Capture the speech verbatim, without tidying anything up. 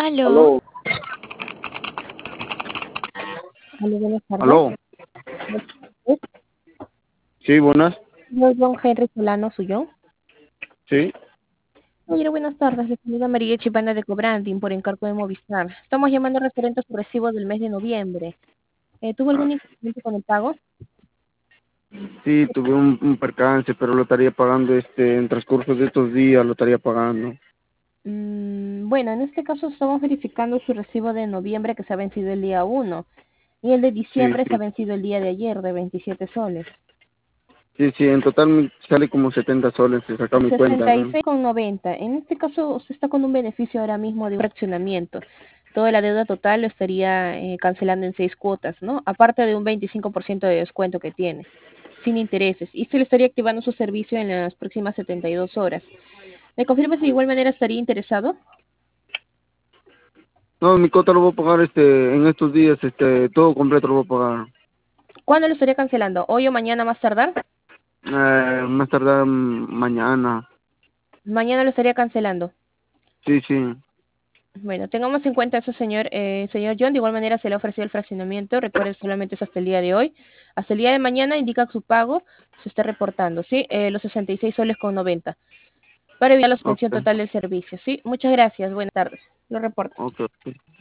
Aló. Aló, Aló, buenas tardes. aló. Sí, buenas. Soy John Henry Solano Suyón. Sí, Oye, buenas tardes. Les saluda María Chipana de Cobranding por encargo de Movistar. Estamos llamando referente a su recibo del mes de noviembre. Eh, ¿Tuvo algún inconveniente con el pago? sí, tuve un, un percance, pero lo estaría pagando este en transcurso de estos días, lo estaría pagando. Mm, bueno, en este caso estamos verificando su recibo de noviembre que se ha vencido el día uno y el de Sí, diciembre se ha sí, vencido el día de ayer de veintisiete soles. sí, sí, en total me sale como setenta soles, se saca mi cuenta, sesenta y ¿no? seis con noventa. En este caso usted está con un beneficio ahora mismo de un fraccionamiento. Toda la deuda total lo estaría eh, cancelando en seis cuotas, ¿no? Aparte de un veinticinco por ciento de descuento que tiene, sin intereses. Y se le estaría activando su servicio en las próximas setenta y dos horas. ¿Me confirma si de igual manera estaría interesado? No, mi cuota lo voy a pagar este en estos días, este todo completo lo voy a pagar. ¿Cuándo lo estaría cancelando? ¿Hoy o mañana más tardar? Eh, más tardar mm, mañana. Mañana lo estaría cancelando. Sí, sí. Bueno, tengamos en cuenta eso, señor, eh, señor John. De igual manera se le ha ofrecido el fraccionamiento. Recuerde, solamente es hasta el día de hoy. Hasta el día de mañana indica su pago. Se está reportando, ¿sí? Eh, los sesenta y seis soles con noventa. Para evitar la suspensión Okay, total del servicio, ¿sí? Muchas gracias. Buenas tardes. Lo reporto. okay.